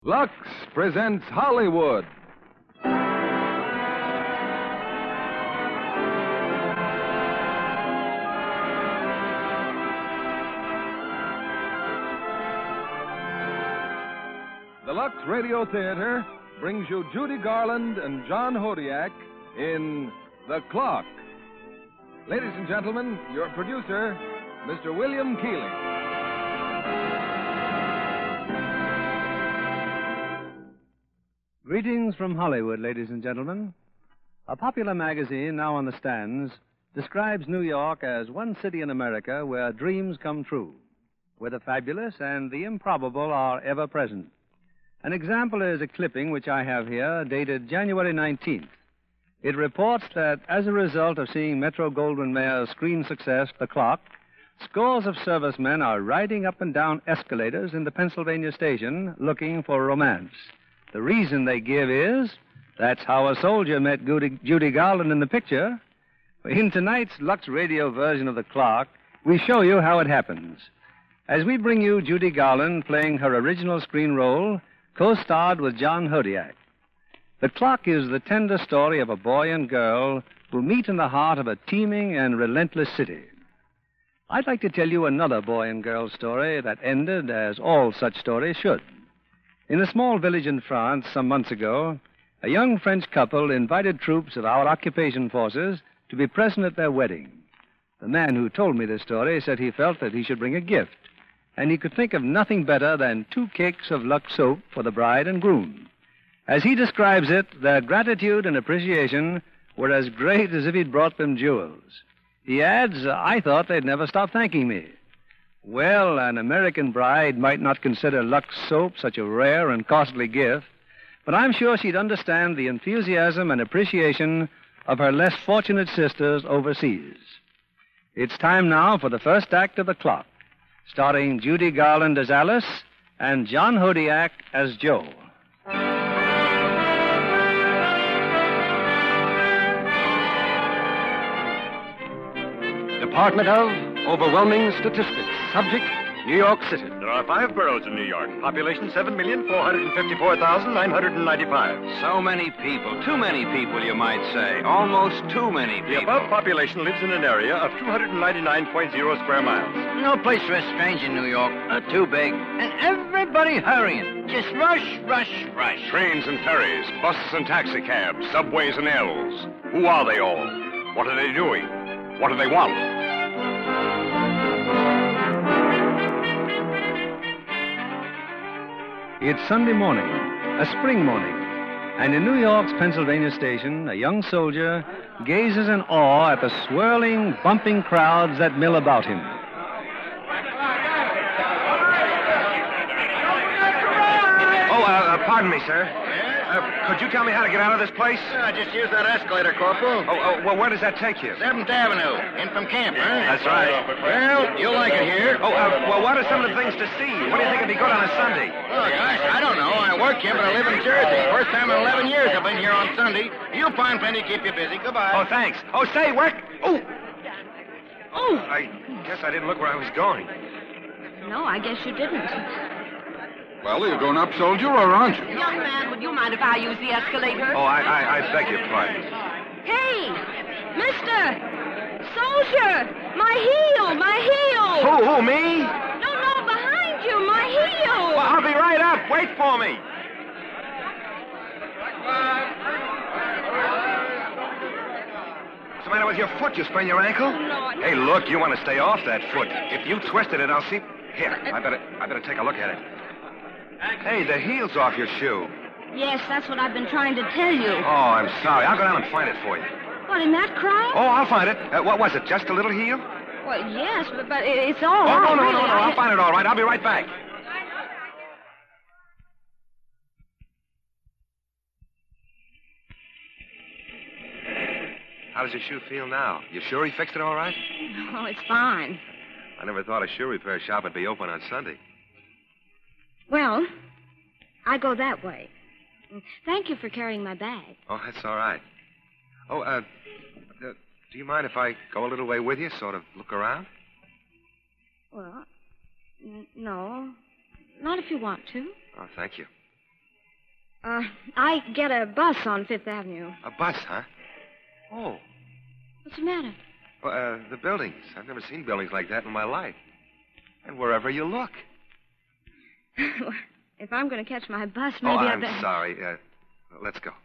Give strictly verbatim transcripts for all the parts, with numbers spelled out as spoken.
Lux presents Hollywood. The Lux Radio Theater brings you Judy Garland and John Hodiak in The Clock. Ladies and gentlemen, your producer, Mister William Keeling. Greetings from Hollywood, ladies and gentlemen. A popular magazine now on the stands describes New York as one city in America where dreams come true, where the fabulous and the improbable are ever present. An example is a clipping which I have here, dated January nineteenth. It reports that as a result of seeing Metro-Goldwyn-Mayer's screen success, The Clock, scores of servicemen are riding up and down escalators in the Pennsylvania station looking for romance. The reason they give is, that's how a soldier met Judy, Judy Garland in the picture. In tonight's Lux Radio version of The Clock, we show you how it happens. As we bring you Judy Garland playing her original screen role, co-starred with John Hodiak. The Clock is the tender story of a boy and girl who meet in the heart of a teeming and relentless city. I'd like to tell you another boy and girl story that ended as all such stories should. In a small village in France some months ago, a young French couple invited troops of our occupation forces to be present at their wedding. The man who told me this story said he felt that he should bring a gift, and he could think of nothing better than two cakes of Lux soap for the bride and groom. As he describes it, their gratitude and appreciation were as great as if he'd brought them jewels. He adds, I thought they'd never stop thanking me. Well, an American bride might not consider Lux soap such a rare and costly gift, but I'm sure she'd understand the enthusiasm and appreciation of her less fortunate sisters overseas. It's time now for the first act of The Clock, starring Judy Garland as Alice and John Hodiak as Joe. Department of Overwhelming Statistics. Subject, New York City. There are five boroughs in New York. Population seven million four hundred fifty-four thousand nine hundred ninety-five. So many people. Too many people, you might say. Almost too many people. The above population lives in an area of two hundred ninety-nine point zero square miles. No place for a stranger in New York. Uh, too big. And everybody hurrying. Just rush, rush, rush. Trains and ferries, buses and taxicabs, subways and L's. Who are they all? What are they doing? What do they want? It's Sunday morning, a spring morning, and in New York's Pennsylvania station, a young soldier gazes in awe at the swirling, bumping crowds that mill about him. Oh, uh, uh, pardon me, sir. Uh, could you tell me how to get out of this place? Uh, just use that escalator, Corporal. Oh, oh, well, where does that take you? seventh Avenue, in from camp, huh? That's right. Well, you'll like it here. Oh, uh, well, what are some of the things to see? What do you think would be good on a Sunday? Oh, gosh, I don't know. I work here, but I live in Jersey. First time in eleven years I've been here on Sunday. You'll find plenty to keep you busy. Goodbye. Oh, thanks. Oh, say, where... Oh! Oh! I guess I didn't look where I was going. No, I guess you didn't. Well, you're going up, soldier, or aren't you? Young man, would you mind if I use the escalator? Oh, I, I, I beg your pardon. Hey, mister! Soldier! My heel! My heel! Who, who, me? No, no, behind you! My heel! Well, I'll be right up. Wait for me. What's the matter with your foot? You sprained your ankle? No, no. Hey, look, you want to stay off that foot. If you twisted it, I'll see... Here, I better, I better take a look at it. Hey, the heel's off your shoe. Yes, that's what I've been trying to tell you. Oh, I'm sorry. I'll go down and find it for you. What, in that crowd? Oh, I'll find it. Uh, what was it, just a little heel? Well, yes, but, but it- it's all Oh, right. no, no, really. no, no. I- I'll find it all right. I'll be right back. How does your shoe feel now? You sure he fixed it all right? Oh, it's fine. I never thought a shoe repair shop would be open on Sunday. Well, I go that way. Thank you for carrying my bag. Oh, that's all right. Oh, uh, uh, do you mind if I go a little way with you, sort of look around? Well, n- no. Not if you want to. Oh, thank you. Uh, I get a bus on Fifth Avenue. A bus, huh? Oh. What's the matter? Well, uh, the buildings. I've never seen buildings like that in my life. And wherever you look. If I'm going to catch my bus, maybe oh, I I'm better... sorry. Uh, let's go.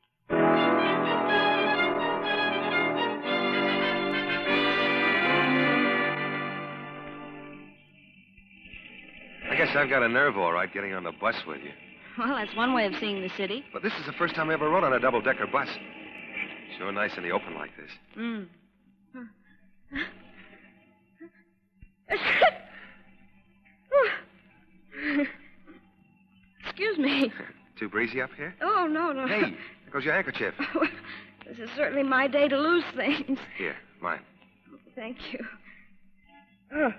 I guess I've got a nerve, all right, getting on the bus with you. Well, that's one way of seeing the city. But this is the first time I ever rode on a double-decker bus. Sure nice in the open like this. Mm. Excuse me. Too breezy up here? Oh, no, no. Hey, there goes your handkerchief. This is certainly my day to lose things. Here, mine. Thank you. Oh.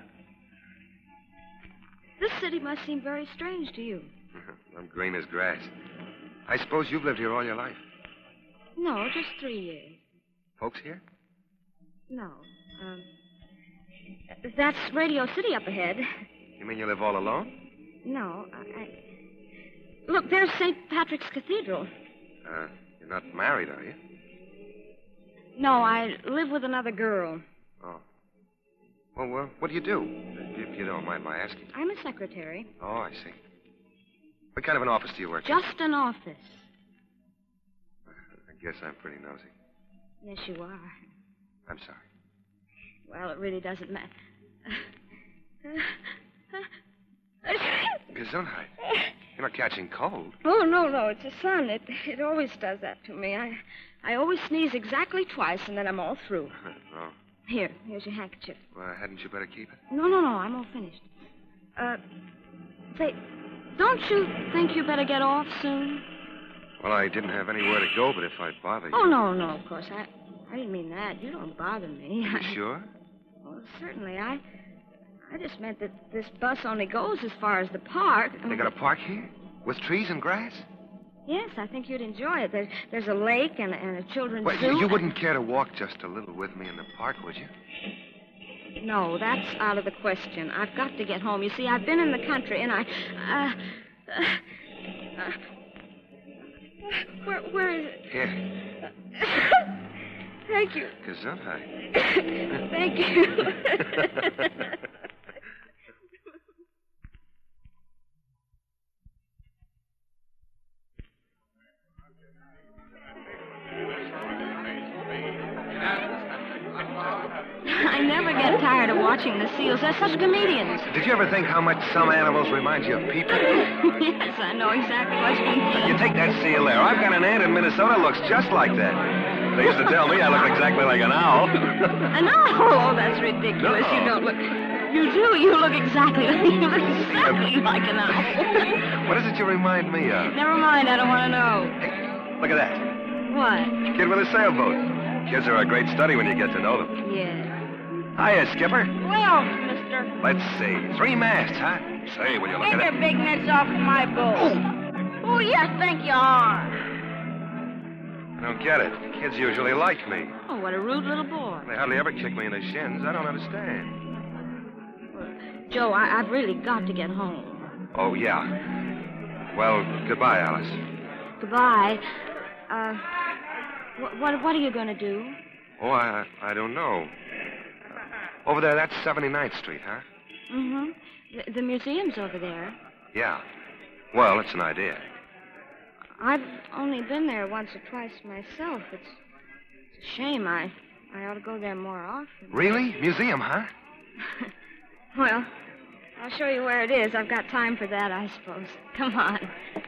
This city must seem very strange to you. I'm green as grass. I suppose you've lived here all your life. No, just three years. Folks here? No. Um, that's Radio City up ahead. You mean you live all alone? No, I... I... Look, there's Saint Patrick's Cathedral. Uh, you're not married, are you? No, I live with another girl. Oh. Well, well what do you do, if you don't mind my asking? I'm a secretary. Oh, I see. What kind of an office do you work in? Just an office. I guess I'm pretty nosy. Yes, you are. I'm sorry. Well, it really doesn't matter. Gesundheit. You're not catching cold. Oh, no, no. It's the sun. It it always does that to me. I I always sneeze exactly twice, and then I'm all through. Oh. Here, here's your handkerchief. Well, hadn't you better keep it? No, no, no. I'm all finished. Uh, say, don't you think you better get off soon? Well, I didn't have anywhere to go, but if I bother you... Oh, no, no, of course. I, I didn't mean that. You don't bother me. You sure? Well, certainly. I I just meant that this bus only goes as far as the park. They got a park here? With trees and grass? Yes, I think you'd enjoy it. There's, there's a lake and, and a children's well, zoo. You, you wouldn't care to walk just a little with me in the park, would you? No, that's out of the question. I've got to get home. You see, I've been in the country, and I... Uh, uh, uh, where, where is it? Here. Thank you. Gesundheit. Thank you. I never get tired of watching the seals. They're such comedians. Did you ever think how much some animals remind you of people? Yes, I know exactly what you mean. You take that seal there. I've got an aunt in Minnesota who looks just like that. They used to tell me I look exactly like an owl. An owl? Oh, that's ridiculous. No. You don't look... You do. You look exactly... You look exactly like an owl. What is it you remind me of? Never mind. I don't want to know. Hey, look at that. What? Kid with a sailboat. Kids are a great study when you get to know them. Yes. Hiya, Skipper. Well, mister. Let's see. Three masts, huh? Say, will you look Take at your it? big mitts off my boat. Who you think you are? I don't get it. Kids usually like me. Oh, what a rude little boy. They hardly ever kick me in the shins. I don't understand. Joe, I, I've really got to get home. Oh, yeah. Well, goodbye, Alice. Goodbye. Uh, wh- what, what are you going to do? Oh, I, I don't know. Over there, that's seventy-ninth Street, huh? Mm-hmm. The, the museum's over there. Yeah. Well, it's an idea. I've only been there once or twice myself. It's, it's a shame. I, I ought to go there more often. Really? Museum, huh? Well, I'll show you where it is. I've got time for that, I suppose. Come on.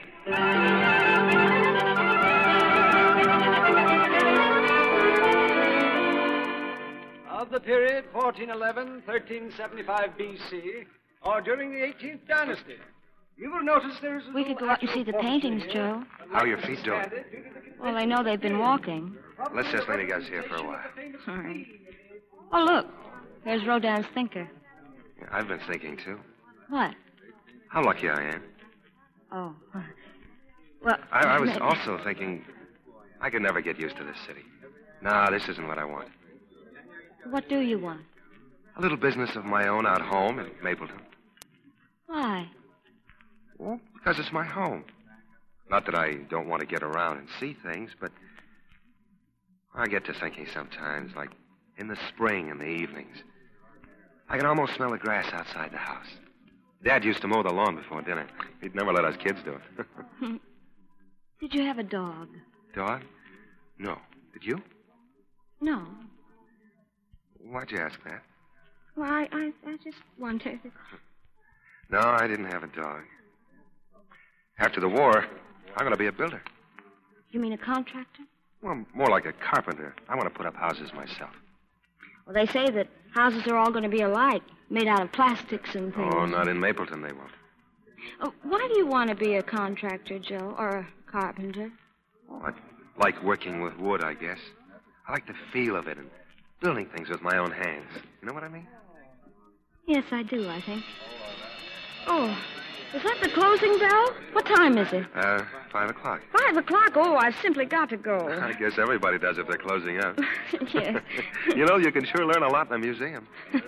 Of the period fourteen eleven, thirteen seventy-five B C, or during the eighteenth dynasty. You will notice there's... We could go out and see the paintings, Joe. How are your feet doing? Well, I know they've been walking. Let's just let you guys here for a while. All right. Oh, look. There's Rodin's Thinker. Yeah, I've been thinking, too. What? How lucky I am. Oh. Well... I, I was maybe. also thinking I could never get used to this city. No, this isn't what I want. What do you want? A little business of my own out home in Mapleton. Why? Well, because it's my home. Not that I don't want to get around and see things, but I get to thinking sometimes, like in the spring in the evenings, I can almost smell the grass outside the house. Dad used to mow the lawn before dinner. He'd never let us kids do it. Did you have a dog? Dog? No. Did you? No. Why'd you ask that? Well, I, I, I just wondered. No, I didn't have a dog. After the war, I'm going to be a builder. You mean a contractor? Well, more like a carpenter. I want to put up houses myself. Well, they say that houses are all going to be alike, made out of plastics and things. Oh, not in Mapleton, they won't. Oh, why do you want to be a contractor, Joe, or a carpenter? Oh, I like working with wood, I guess. I like the feel of it and building things with my own hands. You know what I mean? Yes, I do, I think. Oh, is that the closing bell? What time is it? Uh, five o'clock. Five o'clock? Oh, I've simply got to go. I guess everybody does if they're closing up. Yes. You know, you can sure learn a lot in a museum.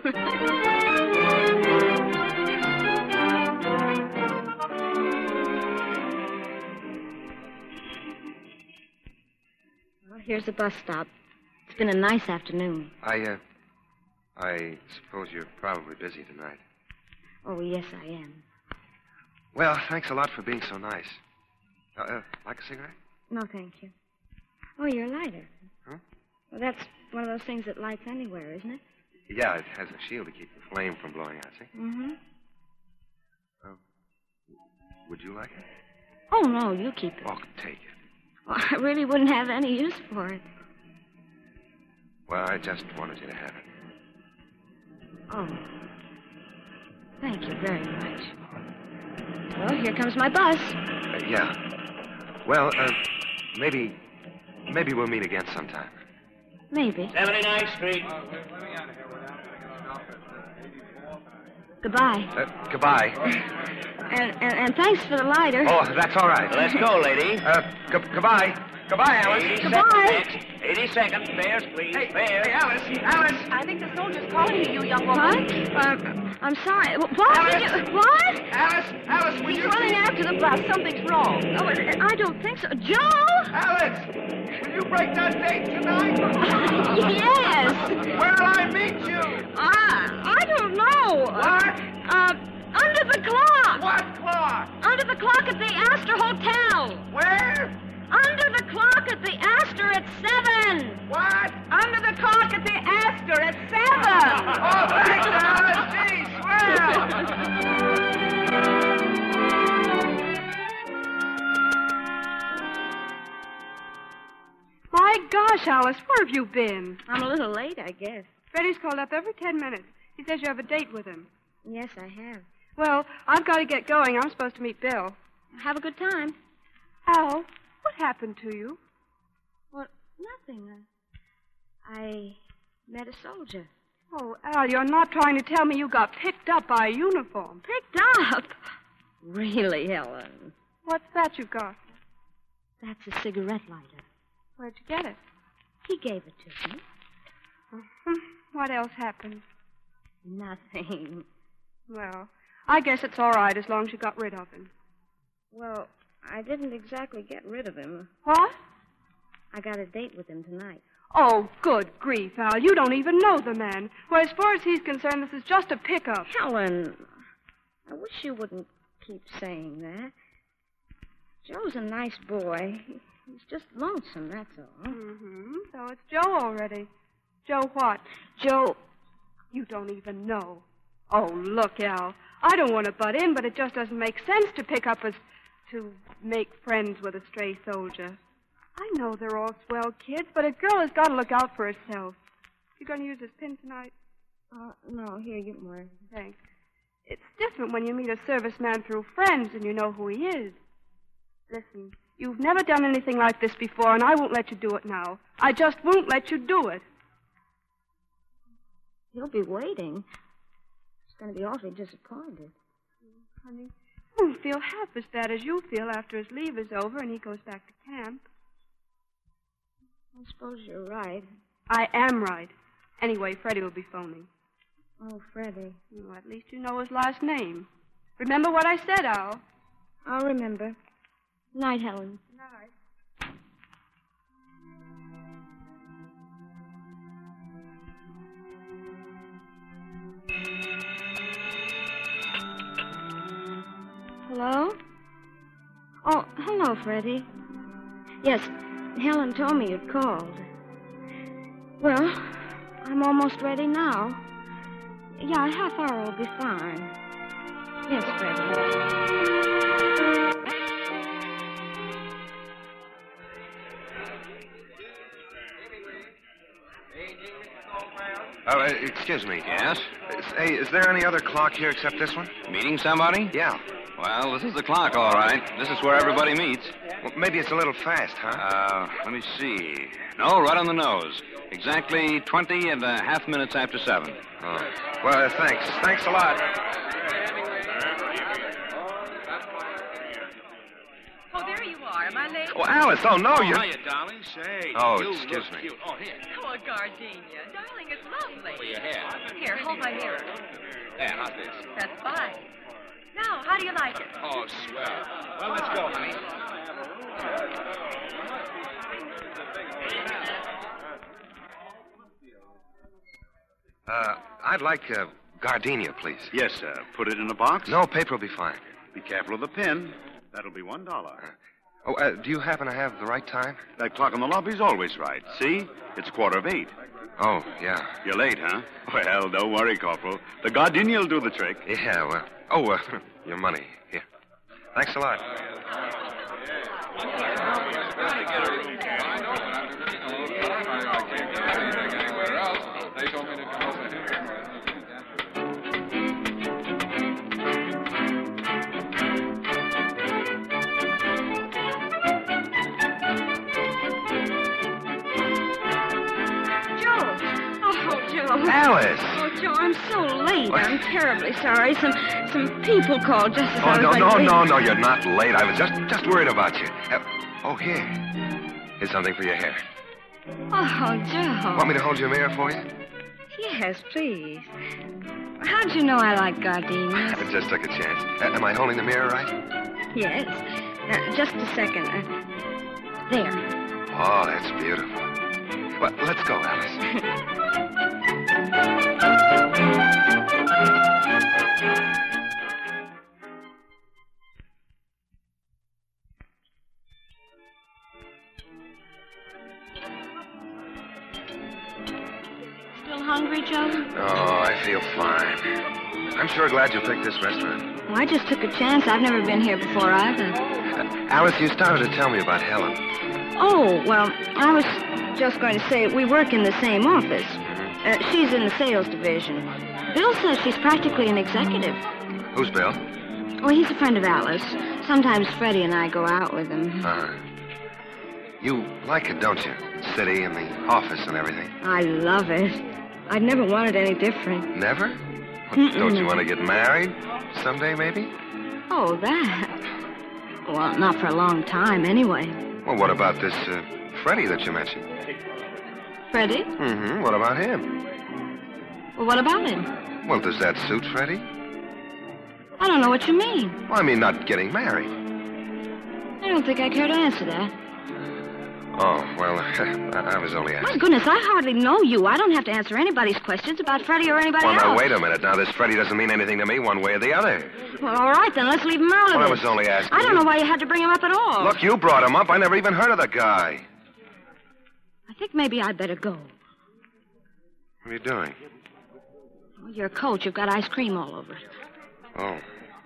Well, here's the bus stop. It's been a nice afternoon. I, uh, I suppose you're probably busy tonight. Oh, yes, I am. Well, thanks a lot for being so nice. Uh, uh, like a cigarette? No, thank you. Oh, you're a lighter. Huh? Well, that's one of those things that lights anywhere, isn't it? Yeah, it has a shield to keep the flame from blowing out, see? Mm-hmm. Uh, would you like it? Oh, no, you keep it. Oh, take it. Well, I really wouldn't have any use for it. Well, I just wanted you to have it. Oh. Thank you very much. Well, here comes my bus. Uh, yeah. Well, uh, maybe, maybe we'll meet again sometime. Maybe. seventy-ninth Street. Goodbye. Uh, goodbye. And, and and thanks for the lighter. Oh, that's all right. Let's go, lady. Uh, gu- goodbye. Goodbye, Alice. eighty Goodbye. seconds next. eighty seconds. Fares, please. Hey, Fares. hey, Alice. Alice. I think the soldier's calling you, you young What? woman. Um, I'm sorry. What? Alice. Did you, what? Alice. Alice, will He's you... running after the bus. Something's wrong. Oh, I I don't think so. Joe? Alice, will you break that date tonight? Yes. Where'll I meet you? I, I don't know. What? Uh, under the clock. What clock? Under the clock at the Astor Hotel. Where? Under the clock at the Astor at seven. What? Under the clock at the Astor at seven. Oh, thanks, Alice. Gee, My gosh, Alice, where have you been? I'm a little late, I guess. Freddie's called up every ten minutes. He says you have a date with him. Yes, I have. Well, I've got to get going. I'm supposed to meet Bill. Have a good time. Al, what happened to you? Well, nothing. Uh, I met a soldier. Oh, Al, you're not trying to tell me you got picked up by a uniform. Picked up? Really, Helen? What's that you got? That's a cigarette lighter. Where'd you get it? He gave it to me. Uh-huh. What else happened? Nothing. Well, I guess it's all right as long as you got rid of him. Well, I didn't exactly get rid of him. What? I got a date with him tonight. Oh, good grief, Al. You don't even know the man. Well, as far as he's concerned, this is just a pickup. Helen, I wish you wouldn't keep saying that. Joe's a nice boy. He's just lonesome, that's all. Mm-hmm. So it's Joe already. Joe what? Joe... You don't even know. Oh, look, Al. I don't want to butt in, but it just doesn't make sense to pick up as... to make friends with a stray soldier. I know they're all swell kids, but a girl has got to look out for herself. You going to use this pin tonight? Uh, no, here, you can wear it. Thanks. It's different when you meet a serviceman through friends and you know who he is. Listen, you've never done anything like this before, and I won't let you do it now. I just won't let you do it. He'll be waiting. He's going to be awfully disappointed. Honey, he won't feel half as bad as you feel after his leave is over and he goes back to camp. I suppose you're right. I am right. Anyway, Freddie will be phoning. Oh, Freddie. Well, at least you know his last name. Remember what I said, Al? I'll remember. Night, Helen. Night. Hello? Oh, hello, Freddie. Yes, Helen told me you'd called. Well, I'm almost ready now. Yeah, a half hour will be fine. Yes, Freddie. Oh, uh, excuse me. Yes? Hey, is there any other clock here except this one? Meeting somebody? Yeah. Well, this is the clock, all right. This is where everybody meets. Well, maybe it's a little fast, huh? Uh, let me see. No, right on the nose. Exactly twenty and a half minutes after seven. Oh. Well, uh, thanks. Thanks a lot. Oh, there you are. Am I late? Oh, Alice. Oh, no, oh, you're... hiya, darling. Say. Oh, you excuse look me. Cute. Oh, here. Oh, gardenia. Darling, it's lovely. For your hair. Here, hold my mirror. There, how's this? That's fine. Now, how do you like it? Oh, swell. Well, let's go, honey. Uh, I'd like uh, gardenia, please. Yes, sir. Put it in a box? No, paper will be fine. Be careful of the pin. That'll be one dollar. Oh, uh, do you happen to have the right time? That clock in the lobby's always right. See? It's quarter of eight. Oh, yeah. You're late, huh? Well, don't worry, Corporal. The gardenia will do the trick. Yeah, well... Oh, uh, your money. Here. Thanks a lot. Alice! Oh, Joe, I'm so late. What? I'm terribly sorry. Some some people called just as oh, I was no, like no, leaving. no, no, you're not late. I was just just worried about you. Uh, oh, here. Here's something for your hair. Oh, Joe. Want me to hold your mirror for you? Yes, please. How'd you know I like gardenias? I just took a chance. Uh, am I holding the mirror right? Yes. Uh, just a second. Uh, there. Oh, that's beautiful. Well, let's go, Alice. Still hungry, Joe? Oh, I feel fine. I'm sure glad you picked this restaurant. Well, I just took a chance. I've never been here before either. Uh, Alice, you started to tell me about Helen. Oh, well, I was just going to say we work in the same office. Uh, she's in the sales division. Bill says she's practically an executive. Who's Bill? Well, he's a friend of Alice. Sometimes Freddie and I go out with him. Uh-huh. You like it, don't you? The city and the office and everything. I love it. I'd never wanted any different. Never? Well, don't you want to get married someday, maybe? Oh, that? Well, not for a long time, anyway. Well, what about this uh, Freddie that you mentioned? Freddie? Mm-hmm. What about him? Well, what about him? Well, does that suit Freddie? I don't know what you mean. Well, I mean, not getting married. I don't think I care to answer that. Oh, well, I was only asking. My goodness, I hardly know you. I don't have to answer anybody's questions about Freddie or anybody well, else. Well, now, wait a minute. Now, this Freddie doesn't mean anything to me one way or the other. Well, all right, then. Let's leave him out of well, it. I was only asking I don't you. know why you had to bring him up at all. Look, you brought him up. I never even heard of the guy. I think maybe I'd better go. What are you doing? Well, your coat. You've got ice cream all over it. Oh.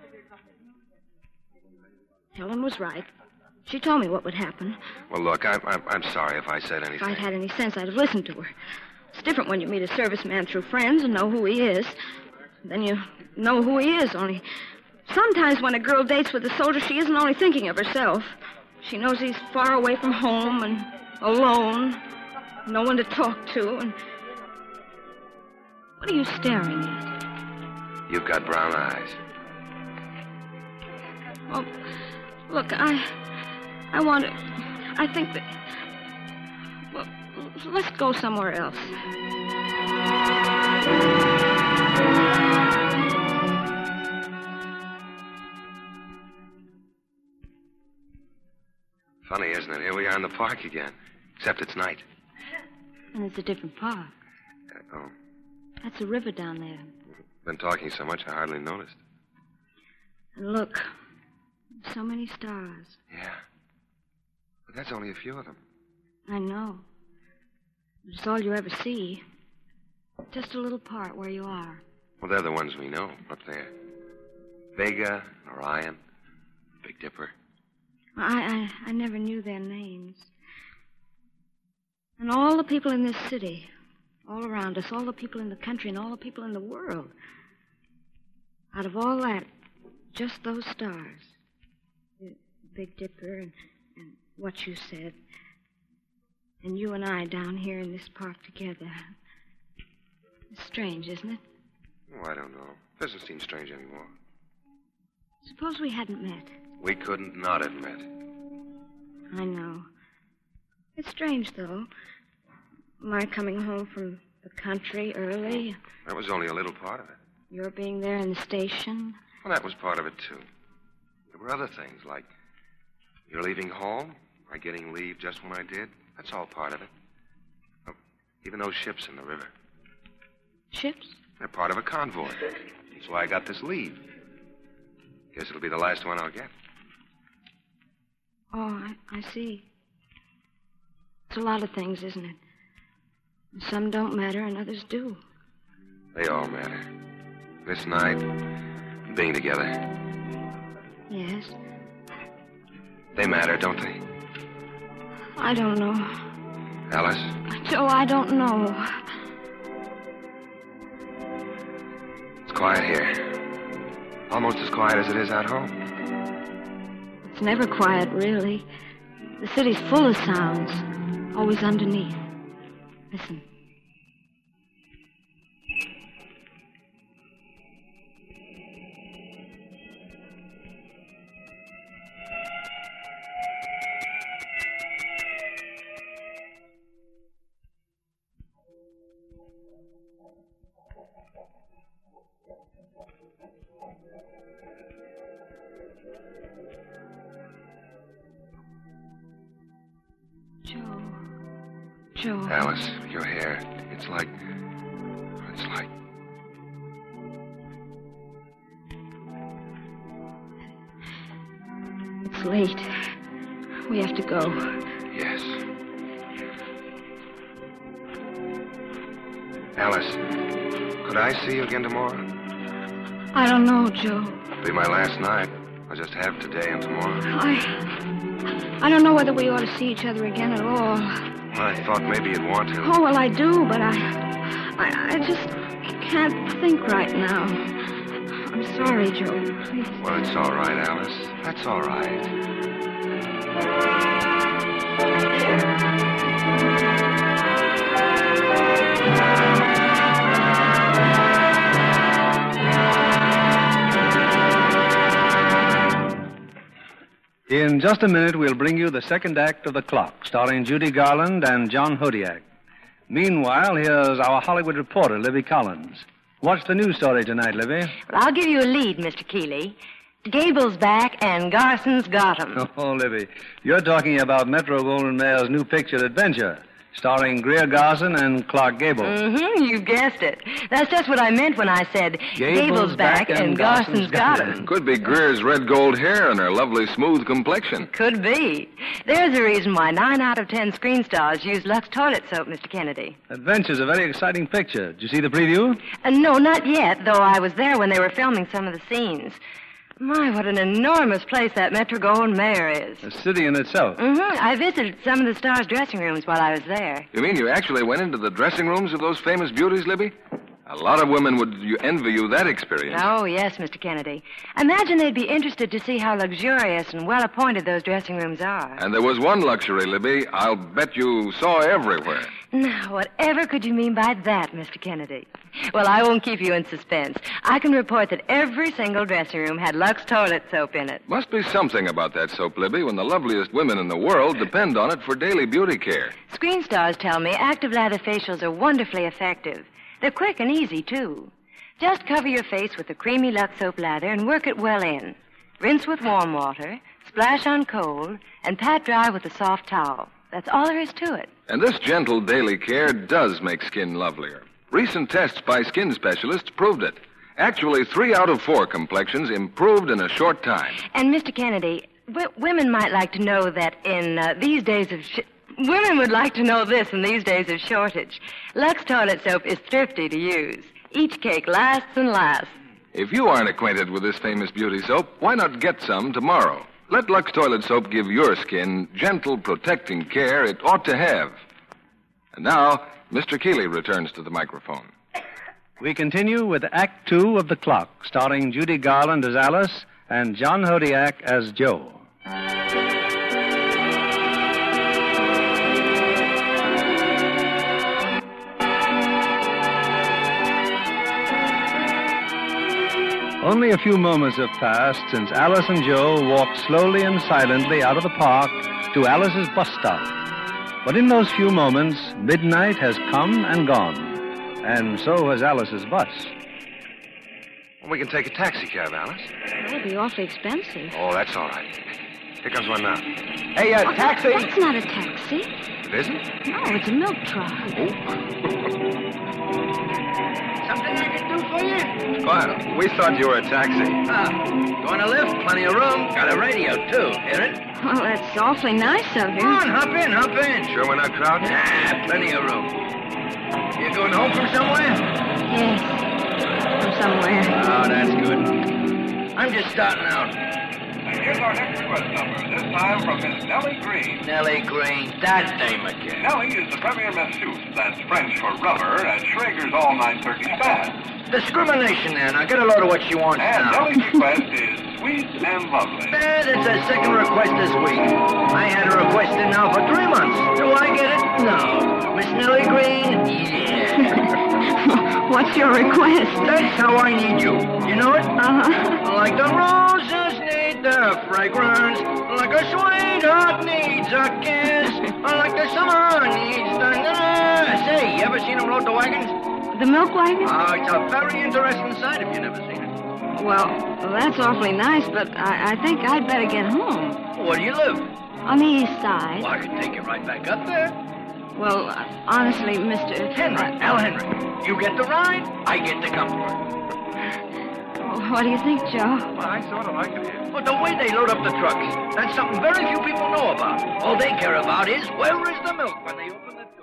Helen was right. She told me what would happen. Well, look, I'm, I'm, I'm sorry if I said anything. If I'd had any sense, I'd have listened to her. It's different when you meet a serviceman through friends and know who he is. Then you know who he is, only sometimes when a girl dates with a soldier, she isn't only thinking of herself. She knows he's far away from home and alone, no one to talk to, and... What are you staring at? You've got brown eyes. Oh, look, I... I want to... I think that... Well, let's go somewhere else. Funny, isn't it? Here we are in the park again. Except it's night. And it's a different park. Oh. That's a river down there. Been talking so much I hardly noticed. And look, so many stars. Yeah. But that's only a few of them. I know. But it's all you ever see. Just a little part where you are. Well, they're the ones we know up there. Vega, Orion, Big Dipper. I, I, I never knew their names. And all the people in this city, all around us, all the people in the country, and all the people in the world. Out of all that, just those stars. The Big Dipper and, and what you said. And you and I down here in this park together. It's strange, isn't it? Oh, I don't know. Doesn't seem strange anymore. Suppose we hadn't met. We couldn't not have met. I know. It's strange, though. My coming home from the country early. That was only a little part of it. Your being there in the station. Well, that was part of it, too. There were other things, like you're leaving home, my getting leave just when I did. That's all part of it. Oh, even those ships in the river. Ships? They're part of a convoy. That's why I got this leave. Guess it'll be the last one I'll get. Oh, I, I see. It's a lot of things, isn't it? And some don't matter and others do. They all matter. This night, being together. Yes. They matter, don't they? I don't know. Alice? Joe, I don't know. It's quiet here. Almost as quiet as it is out home. It's never quiet, really. The city's full of sounds, always underneath. Listen. Joe. Joe. Alice, your hair. It's like. It's like. It's late. We have to go. Yes. Alice, could I see you again tomorrow? I don't know, Joe. It'll be my last night. I'll just have today and tomorrow. I. I don't know whether we ought to see each other again at all. I thought maybe you'd want to. Oh, well, I do, but I. I, I just can't think right now. I'm sorry, Joe. Please. Well, it's all right, Alice. That's all right. In just a minute, we'll bring you the second act of The Clock, starring Judy Garland and John Hodiak. Meanwhile, here's our Hollywood reporter, Libby Collins. What's the news story tonight, Libby? Well, I'll give you a lead, Mister Keeley. Gable's back, and Garson's got him. Oh, Libby, you're talking about Metro Goldwyn Mayer's new picture, Adventure, starring Greer Garson and Clark Gable. Mm-hmm, you guessed it. That's just what I meant when I said Gable's, Gable's back, back and, and Garson's, Garson's got got him. him. Could be Greer's red gold hair and her lovely smooth complexion. Could be. There's a reason why nine out of ten screen stars use Lux toilet soap, Mister Kennedy. Adventure's a very exciting picture. Did you see the preview? Uh, no, not yet, though I was there when they were filming some of the scenes. My, what an enormous place that Metro Goldwyn Mayer is. A city in itself. Mm-hmm. I visited some of the stars' dressing rooms while I was there. You mean you actually went into the dressing rooms of those famous beauties, Libby? A lot of women would you envy you that experience. Oh, yes, Mister Kennedy. Imagine they'd be interested to see how luxurious and well-appointed those dressing rooms are. And there was one luxury, Libby, I'll bet you saw everywhere. Now, whatever could you mean by that, Mister Kennedy? Well, I won't keep you in suspense. I can report that every single dressing room had Lux toilet soap in it. Must be something about that soap, Libby, when the loveliest women in the world depend on it for daily beauty care. Screen stars tell me active lather facials are wonderfully effective. They're quick and easy, too. Just cover your face with the creamy Lux soap lather and work it well in. Rinse with warm water, splash on cold, and pat dry with a soft towel. That's all there is to it. And this gentle daily care does make skin lovelier. Recent tests by skin specialists proved it. Actually, three out of four complexions improved in a short time. And, Mister Kennedy, w- women might like to know that in uh, these days of... Sh- women would like to know this in these days of shortage. Lux toilet soap is thrifty to use. Each cake lasts and lasts. If you aren't acquainted with this famous beauty soap, why not get some tomorrow? Let Lux Toilet Soap give your skin gentle, protecting care it ought to have. And now, Mister Keeley returns to the microphone. We continue with Act Two of The Clock, starring Judy Garland as Alice and John Hodiak as Joe. Only a few moments have passed since Alice and Joe walked slowly and silently out of the park to Alice's bus stop. But in those few moments, midnight has come and gone, and so has Alice's bus. Well, we can take a taxi cab, Alice. That would be awfully expensive. Oh, that's all right. Here comes one now. Hey, uh, Oh, taxi! That's not a taxi. It isn't? No, it's a milk truck. Something I can do for you? Well, we thought you were a taxi. Ah, you want a lift? Plenty of room. Got a radio, too. Hear it? Well, that's awfully nice of you. Come on, hop in, hop in. Sure we're not crowded? Ah, plenty of room. You going home from somewhere? Yes, from somewhere. Oh, that's good. I'm just starting out. Here's our next request number, this time from Miss Nellie Green. Nellie Green, that name again. Nellie is the premier masseuse, that's French for rubber, at Schrager's All nine thirty Spa. Discrimination there. Now get a load of what she wants And now. Nellie's request is sweet and lovely. Eh, that's her second request this week. I had her requested now for three months. Do I get it? No. Miss Nellie Green? Yeah. What's your request? That's how I need you. You know it? Uh-huh. Like the roses need their fragrance, like a sweetheart needs a kiss, like the summer needs the... Say, you ever seen them load the wagons? The milk wagon? Oh, it's a very interesting sight if you've never seen it. Well, that's awfully nice, but I, I think I'd better get home. Where do you live? On the east side. Well, I can take you right back up there. Well, uh, honestly, Mister Henry, Al Henry, you get the ride, I get the comfort. Well, what do you think, Joe? Well, I sort of like it here. But the way they load up the trucks, that's something very few people know about. All they care about is where is the milk when they open the door.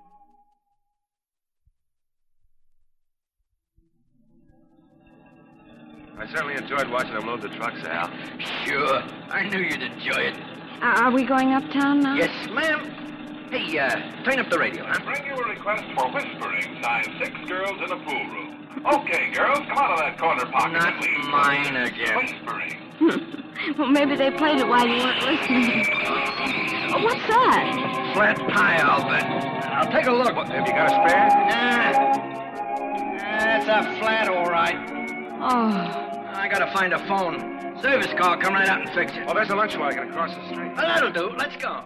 I certainly enjoyed watching them load the trucks, Al. Sure, I knew you'd enjoy it. Uh, are we going uptown now? Yes, ma'am. Hey, uh, turn up the radio, huh? Bring you a request for whispering, signed six girls in a pool room. Okay, girls, come out of that corner pocket Not and leave. mine again. Whispering. Well, maybe they played it while you weren't listening. Oh, what's that? Flat pie, I'll bet. I'll take a look. What, have you got a spare? Nah. That's a flat, all right. Oh. I gotta find a phone. Service car, come right out and fix it. Oh, there's a lunch wagon across the street. Well, that'll do. Let's go.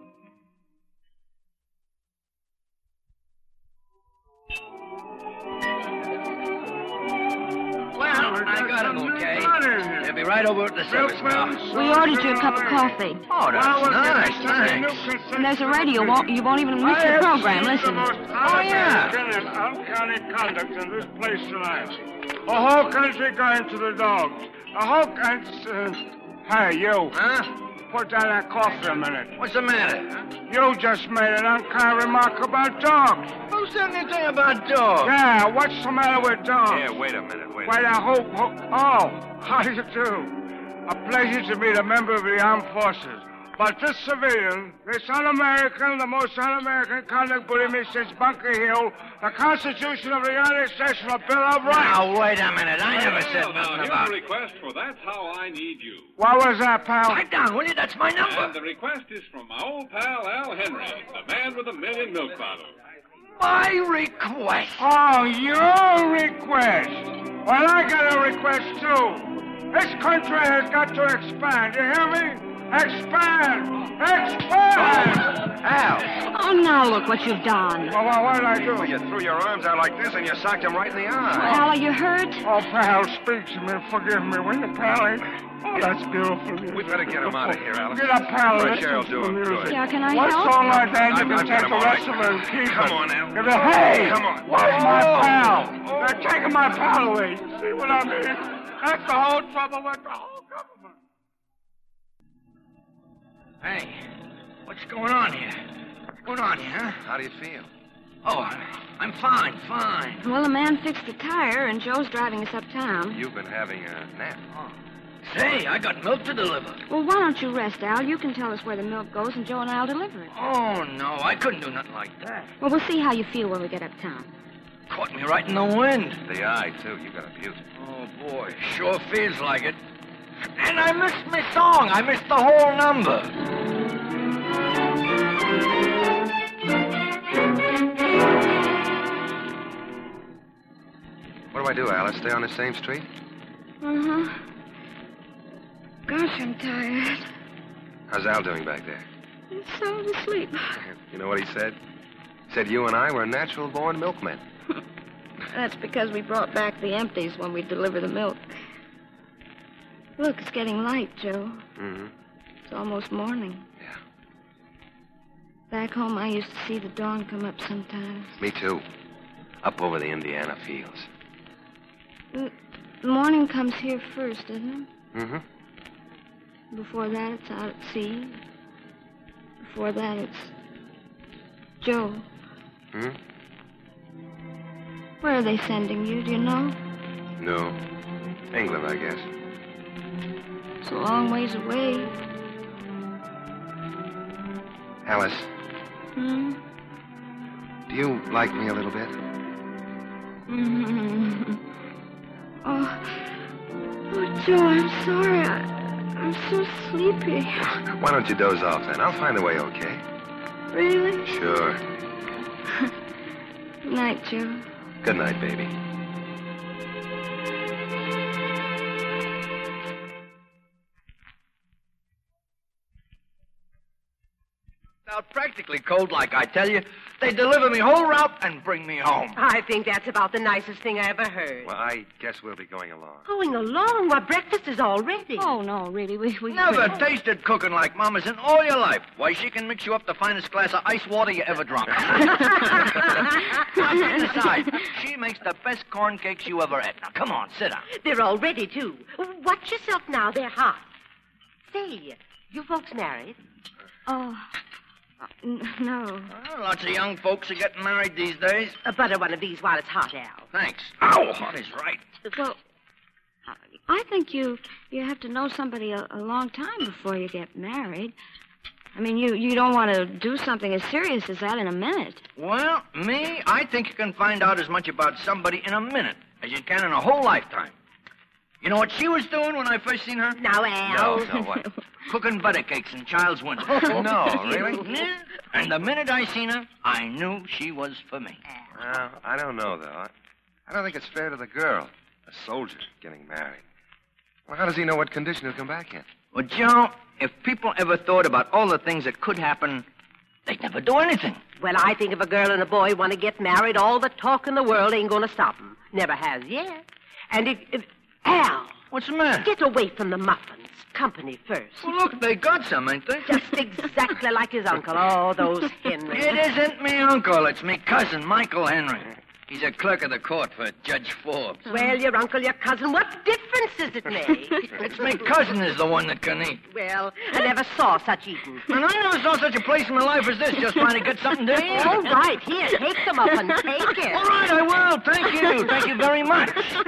Well, I got him okay. They'll be right over at the service car. We ordered you a cup of coffee. Oh, that's nice. Thanks. And there's a radio. Won't, you won't even miss the program. Listen. Oh, yeah. Uncanny conduct in this place tonight. The whole country going to the dogs. The whole country... Uh, hey, you. Huh? Put down that coffee a minute. What's the matter? You just made an unkind remark about dogs. Who said anything about dogs? Yeah, what's the matter with dogs? Yeah, wait a minute, wait a Wait, minute. I hope... hope oh, how do you do? A pleasure to meet a member of the armed forces. But this civilian, this un-American, the most un-American conduct bully me since Bunker Hill, the Constitution of the United States and the Bill of Rights. Now, wait a minute. I never said nothing Here's about a it. request for That's How I Need You. What was that, pal? Pipe down, will you? That's my number. And the request is from my old pal Al Henry, the man with a million milk bottles. My request. Oh, your request. Well, I got a request, too. This country has got to expand. You hear me? Expand! Expand! Al. Oh, now look what you've done. Well, well, what did I do? Well, you threw your arms out like this and you socked him right in the eye. Al, are you hurt? Oh, pal, speak to me. Forgive me, will you, pal? Oh, that's beautiful. We better get him out of here, Alice. Get up, pal. Right, Listen Cheryl's to doing the good. music. Yeah, can I One help? song like that, you I've- can I've take got the him all rest right. of it and keep Come it. on, Al. Give it, hey! Come on. What's my Oh. pal? They're taking my pal away. See what I mean? That's the whole trouble with the whole government. Hey, what's going on here? What's going on here, huh? How do you feel? Oh, I- I'm fine, fine. Well, the man fixed the tire, and Joe's driving us uptown. You've been having a nap. Say, I got milk to deliver. Well, why don't you rest, Al? You can tell us where the milk goes, and Joe and I'll deliver it. Oh, no, I couldn't do nothing like that. Well, we'll see how you feel when we get uptown. Caught me right in the wind. The eye, too. You got a beaut. Oh, boy, sure feels like it. And I missed my song. I missed the whole number. What do I do, Alice? Stay on the same street? Uh-huh. Gosh, I'm tired. How's Al doing back there? He's sound asleep. You know what he said? He said you and I were natural-born milkmen. That's because we brought back the empties when we deliver the milk. Look, it's getting light, Joe. Mm-hmm. It's almost morning. Yeah. Back home, I used to see the dawn come up sometimes. Me too. Up over the Indiana fields. The the morning comes here first, isn't it? Mm-hmm. Before that, it's out at sea. Before that, it's Joe. Hmm? Where are they sending you? Do you know? No. England, I guess. It's a long ways away. Alice, Hmm? do you like me a little bit? Mm-hmm. Oh, oh, Joe, I'm sorry. I, I'm so sleepy. Why don't you doze off, then? I'll find a way, okay? Really? Sure. Good night, Joe. Good night, baby. Out practically cold like I tell you. They deliver me whole route and bring me home. I think that's about the nicest thing I ever heard. Well, I guess we'll be going along. Going along? Why, breakfast is all ready. Oh, no, really, we... we Never tasted cooking like Mama's in all your life. Why, she can mix you up the finest glass of ice water you ever drunk. Now, sit aside. She makes the best corn cakes you ever had. Now, come on, sit down. They're all ready, too. Watch yourself now. They're hot. Say, you folks married? Oh, uh, n- no. Well, lots of young folks are getting married these days. Uh, butter one of these while it's hot, Al. Thanks. Ow, hot is right. Well, I think you you have to know somebody a, a long time before you get married. I mean, you, you don't want to do something as serious as that in a minute. Well, me, I think you can find out as much about somebody in a minute as you can in a whole lifetime. You know what she was doing when I first seen her? Now, Al. No, no, what? Cooking butter cakes in Child's Window. No, really? Yeah. And the minute I seen her, I knew she was for me. Well, I don't know, though. I, I don't think it's fair to the girl. A soldier getting married. Well, how does he know what condition he'll come back in? Well, Joe, if people ever thought about all the things that could happen, they'd never do anything. Well, I think if a girl and a boy want to get married, all the talk in the world ain't going to stop them. Never has yet. And if... if Al. What's the matter? Get away from the muffins. Company first. Well, look, they got some, ain't they? Just exactly like his uncle. Oh, those Henrys. It isn't me uncle. It's me cousin, Michael Henry. He's a clerk of the court for Judge Forbes. Well, your uncle, your cousin, what difference does it make? It's me cousin is the one that can eat. Well, I never saw such eating. And I never saw such a place in my life as this, just trying to get something to eat. All right, here, take them up and take it. All right, I will. Thank you. Thank you very much.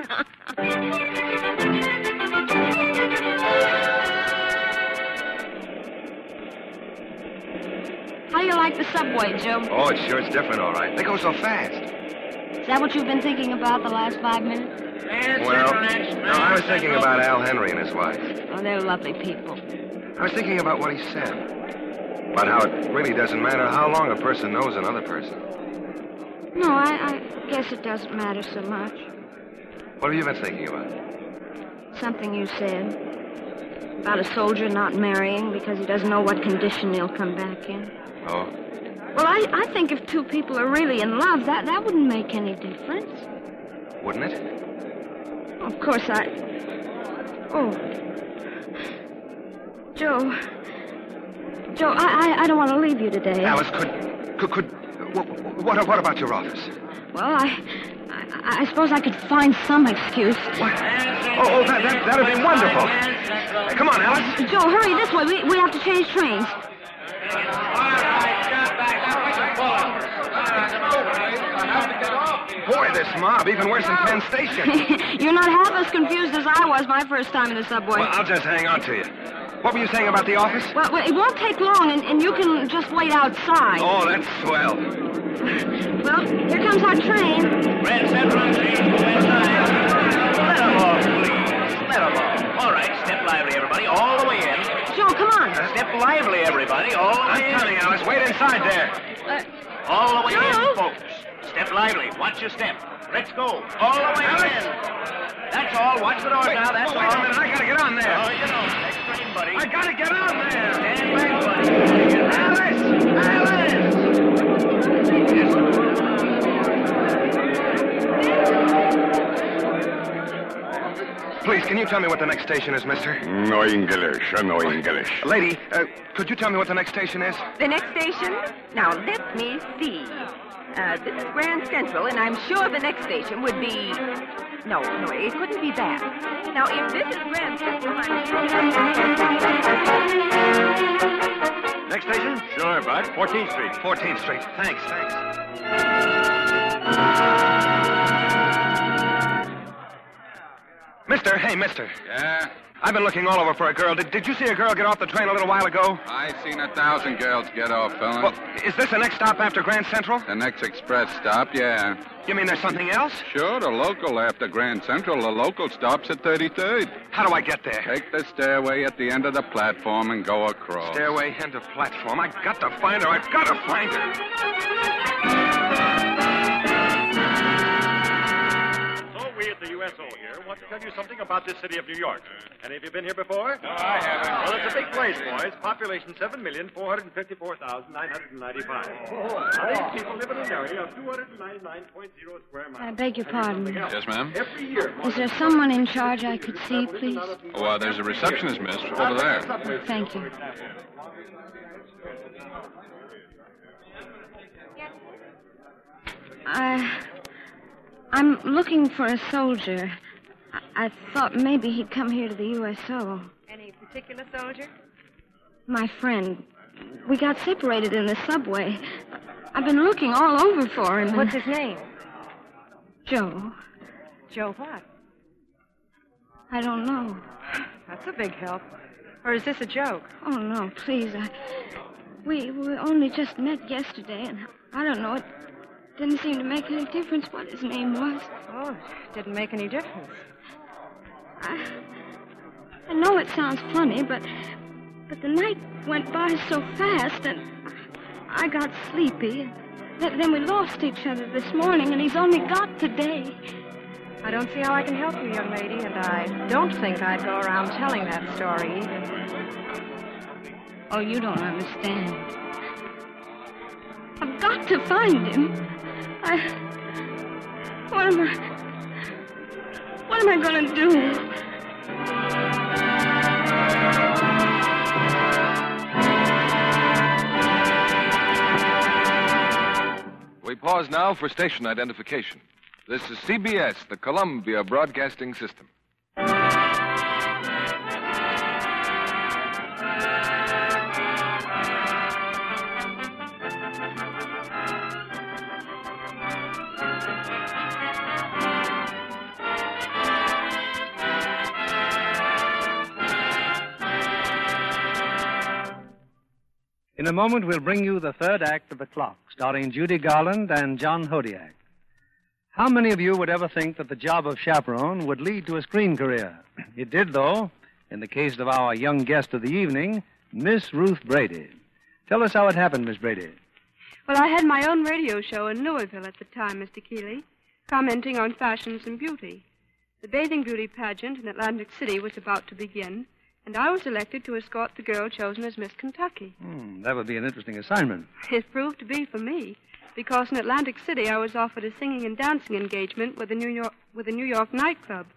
How do you like the subway, Joe? Oh, it's sure it's different, all right. They go so fast. Is that what you've been thinking about the last five minutes? Well, no, I was thinking about Al Henry and his wife. Oh, they're lovely people. I was thinking about what he said. About how it really doesn't matter how long a person knows another person. No, I, I guess it doesn't matter so much. What have you been thinking about? Something you said. About a soldier not marrying because he doesn't know what condition he'll come back in. Oh? Well, I, I think if two people are really in love, that, that wouldn't make any difference. Wouldn't it? Of course, I... Oh. Joe. Joe, I, I, I don't want to leave you today. Alice, could... Could... could what, what, what about your office? Well, I, I... I suppose I could find some excuse. What? Oh, oh that, that, that'd be wonderful. Hey, come on, Alice. Joe, hurry this way. We, we have to change trains. Boy, this mob, even worse than Penn Station. You're not half as confused as I was my first time in the subway. Well, I'll just hang on to you. What were you saying about the office? Well, well it won't take long, and, and you can just wait outside. Oh, that's swell. Well, here comes our train. Grand Central, please. Let them off, please. Let them off. All right, step lively, everybody, all the way in. Joe, come on. Uh, step lively, everybody, all the way in. I'm coming, Alice. Wait inside there. Uh, all the way Joe? in, folks. Step lively. Watch your step. Let's go. All the way in. That's all. Watch the door wait, now. That's oh, all. Wait a minute. I gotta get on there. Oh, you know. Next train, buddy. I gotta get on there. Stand back, buddy. Alice! Alice! Please, can you tell me what the next station is, mister? No English. No English. Lady, uh, could you tell me what the next station is? The next station? Now, let me see. Uh, this is Grand Central, and I'm sure the next station would be... No, no, it couldn't be that. Now, if this is Grand Central, I'm sure... Next station? Sure, Bud. fourteenth Street. fourteenth Street. Thanks, thanks. Mister, hey, mister. Yeah? I've been looking all over for a girl. Did, did you see a girl get off the train a little while ago? I seen a thousand girls get off, fella. Well, is this the next stop after Grand Central? The next express stop, yeah. You mean there's something else? Sure, the local after Grand Central. The local stops at thirty-third. How do I get there? Take the stairway at the end of the platform and go across. Stairway, end of platform. I've got to find her. I've got to find her. We at the U S O here want to tell you something about this city of New York. Any of you been here before? No, I haven't. Well, it's a big place, boys. Population seven million four hundred fifty-four thousand nine hundred ninety-five. Now, these people live in an area of two hundred ninety-nine point zero square miles. I beg your pardon. Yes, ma'am? Every year. Is there someone in charge I could see, please? Oh, uh, there's a receptionist, miss, over there. Thank you. I... I'm looking for a soldier. I, I thought maybe he'd come here to the U S O. Any particular soldier? My friend. We got separated in the subway. I've been looking all over for him. What's his name? Joe. Joe what? I don't know. That's a big help. Or is this a joke? Oh, no, please. I, we, we only just met yesterday, and I don't know. It didn't seem to make any difference what his name was. Oh, it didn't make any difference. I, I know it sounds funny, but but the night went by so fast, and I got sleepy. Th- then we lost each other this morning, and he's only got today. I don't see how I can help you, young lady, and I don't think I'd go around telling that story either. Oh, you don't understand. I've got to find him. I... What am I... What am I going to do? We pause now for station identification. This is C B S, the Columbia Broadcasting System. In a moment, we'll bring you the third act of The Clock, starring Judy Garland and John Hodiak. How many of you would ever think that the job of chaperone would lead to a screen career? It did, though, in the case of our young guest of the evening, Miss Ruth Brady. Tell us how it happened, Miss Brady. Well, I had my own radio show in Louisville at the time, Mister Keeley, commenting on fashions and beauty. The bathing beauty pageant in Atlantic City was about to begin, and I was elected to escort the girl chosen as Miss Kentucky. Hmm, that would be an interesting assignment. It proved to be for me, because in Atlantic City I was offered a singing and dancing engagement with a New York with a New York nightclub,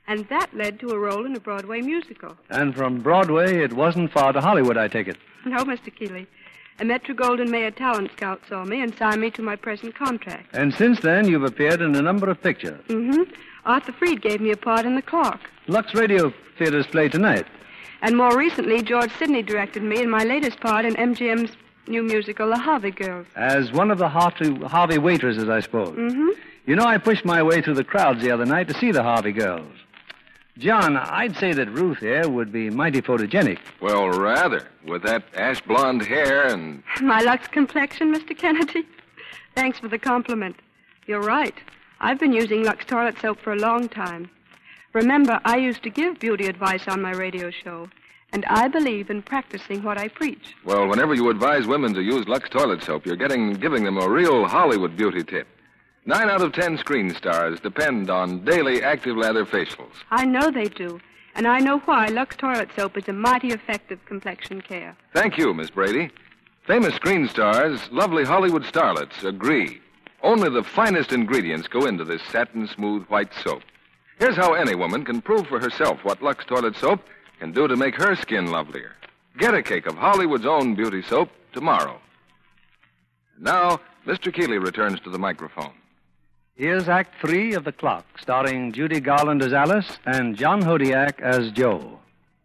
And that led to a role in a Broadway musical. And from Broadway, it wasn't far to Hollywood, I take it. No, Mister Keeley. A Metro-Goldwyn-Mayer talent scout saw me and signed me to my present contract. And since then, you've appeared in a number of pictures. Mm-hmm. Arthur Freed gave me a part in The Clock. Lux Radio Theater's play tonight. And more recently, George Sidney directed me in my latest part in M G M's new musical, The Harvey Girls. As one of the Harvey, Harvey waitresses, I suppose. Mm-hmm. You know, I pushed my way through the crowds the other night to see the Harvey Girls. John, I'd say that Ruth here would be mighty photogenic. Well, rather. With that ash blonde hair and... My Lux complexion, Mister Kennedy. Thanks for the compliment. You're right. I've been using Lux toilet soap for a long time. Remember, I used to give beauty advice on my radio show, and I believe in practicing what I preach. Well, whenever you advise women to use Lux toilet soap, you're getting giving them a real Hollywood beauty tip. Nine out of ten screen stars depend on daily active lather facials. I know they do, and I know why Lux toilet soap is a mighty effective complexion care. Thank you, Miss Brady. Famous screen stars, lovely Hollywood starlets, agree. Only the finest ingredients go into this satin-smooth white soap. Here's how any woman can prove for herself what Lux toilet soap can do to make her skin lovelier. Get a cake of Hollywood's own beauty soap tomorrow. Now, Mister Keeley returns to the microphone. Here's Act Three of The Clock, starring Judy Garland as Alice and John Hodiak as Joe.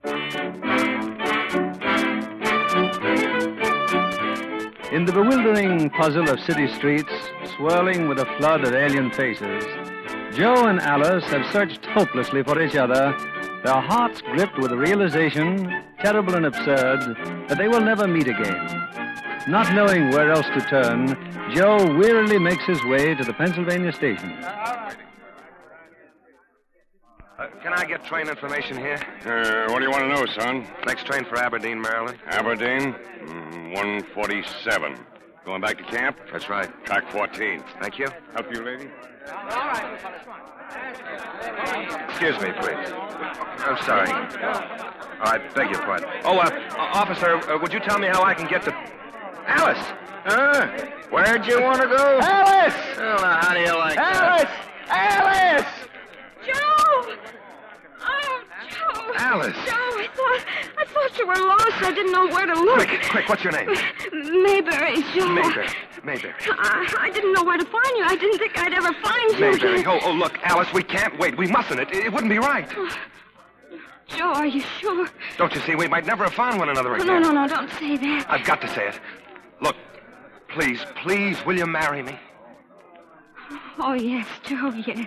In the bewildering puzzle of city streets, swirling with a flood of alien faces, Joe and Alice have searched hopelessly for each other, their hearts gripped with the realization, terrible and absurd, that they will never meet again. Not knowing where else to turn, Joe wearily makes his way to the Pennsylvania station. Uh, can I get train information here? Uh, what do you want to know, son? Next train for Aberdeen, Maryland. Aberdeen? Mm, one forty-seven. Going back to camp? That's right. Track fourteen. Thank you. Help you, lady? All right, fellas, come on. Excuse me, please. I'm sorry. Oh, I beg your pardon. Oh, uh, officer, uh, would you tell me how I can get to... Alice! Huh? Where'd you want to go? Alice! Well, now, how do you like Alice! Alice! Joe! Oh, Joe. Alice! Joe, I thought, I thought you were lost. I didn't know where to look. Quick, quick, what's your name? Mayberry, Joe. Mayberry. Mayberry. I, I didn't know where to find you. I didn't think I'd ever find you. Mayberry. Oh, oh, look, Alice, we can't wait. We mustn't. It, it wouldn't be right. Joe, are you sure? Don't you see? We might never have found one another again. No, no, no, don't say that. I've got to say it. Look, please, please, will you marry me? Oh, yes, Joe, yes.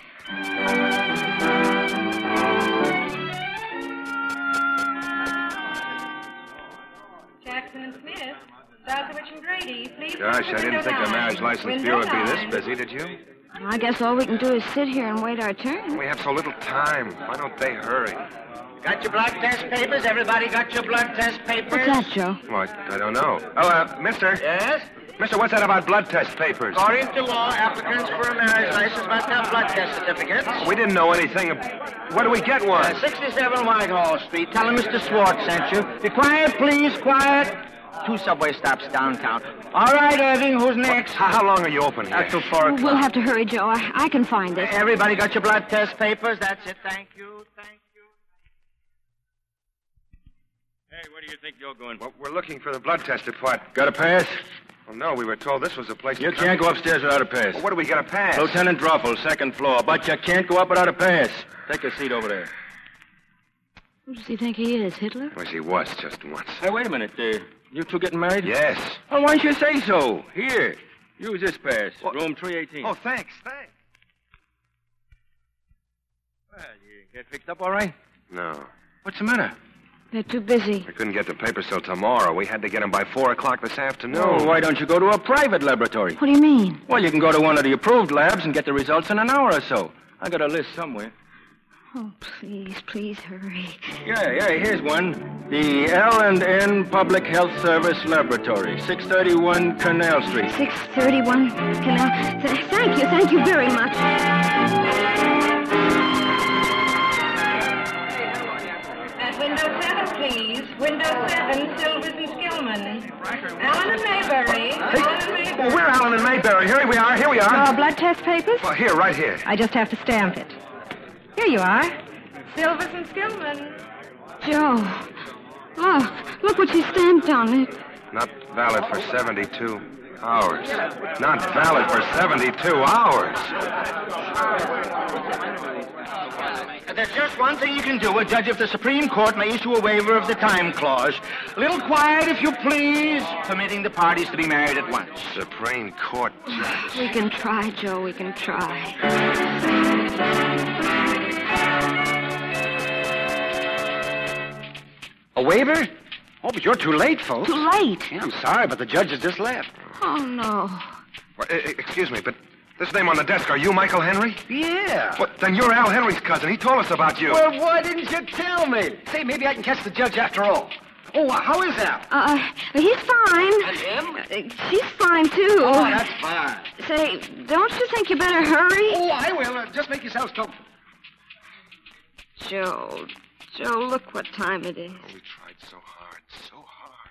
Jackson and Smith, Southwich and Grady, please. Gosh, I didn't think the marriage license bureau would be this busy, did you? I guess all we can do is sit here and wait our turn. We have so little time. Why don't they hurry? Got your blood test papers? Everybody got your blood test papers? What's that, Joe? Well, I, I don't know. Oh, uh, mister. Yes? Mister, what's that about blood test papers? According to law, applicants for a marriage license must have blood test certificates. We didn't know anything. Of... Where do we get one? Uh, sixty-seven Whitehall Street. Tell him Mister Swartz sent you. Be quiet, please, quiet. Two subway stops downtown. All right, Irving, who's next? How, how long are you open here? That's till four o'clock. We'll have to hurry, Joe. I, I can find it. Everybody got your blood test papers? That's it. Thank you. Thank you. Hey, where do you think you're going? Well, we're looking for the blood test department. Got a pass? Well, no, we were told this was the place You to can't come. go upstairs without a pass. Well, what do we got a pass? Lieutenant Droffel, second floor. But you can't go up without a pass. Take a seat over there. Who does he think he is, Hitler? Well, he was just once. Hey, wait a minute. Uh, you two getting married? Yes. Well, why don't you say so? Here. Use this pass. Room three eighteen. Oh, thanks, thanks. Well, you get fixed up all right? No. What's the matter? They're too busy. We couldn't get the papers till tomorrow. We had to get them by four o'clock this afternoon. Oh, why don't you go to a private laboratory? What do you mean? Well, you can go to one of the approved labs and get the results in an hour or so. I got a list somewhere. Oh, please, please hurry. Yeah, yeah, here's one. The L and N Public Health Service Laboratory, six thirty-one Canal Street. six thirty-one Canal. Th- thank you, thank you very much. At window seven, please. Window seven, Silvers and Skillman. Allen and Mayberry. Allen and Mayberry. Well, we're Allen and Mayberry. Here we are. Here we are. Uh, Your blood test papers? Well, here, right here. I just have to stamp it. Here you are. Silvers and Skillman. Joe, look. Look what she stamped on it. Not valid for seventy-two hours. Not valid for seventy-two hours. There's just one thing you can do, a judge of the Supreme Court may issue a waiver of the time clause. A little quiet, if you please, permitting the parties to be married at once. Supreme Court judge. We can try, Joe. We can try. A waiver? Oh, but you're too late, folks. Too late? Yeah, I'm sorry, but the judge has just left. Oh, no. Well, uh, excuse me, but this name on the desk, are you Michael Henry? Yeah. Well, then you're Al Henry's cousin. He told us about you. Well, why didn't you tell me? Say, maybe I can catch the judge after all. Oh, uh, how is Al? Uh, he's fine. And him? Uh, she's fine, too. Oh, that's fine. Say, don't you think you better hurry? Oh, I will. Uh, just make yourselves comfortable. Joe, Joe, look what time it is. Oh, we tried so hard, so hard.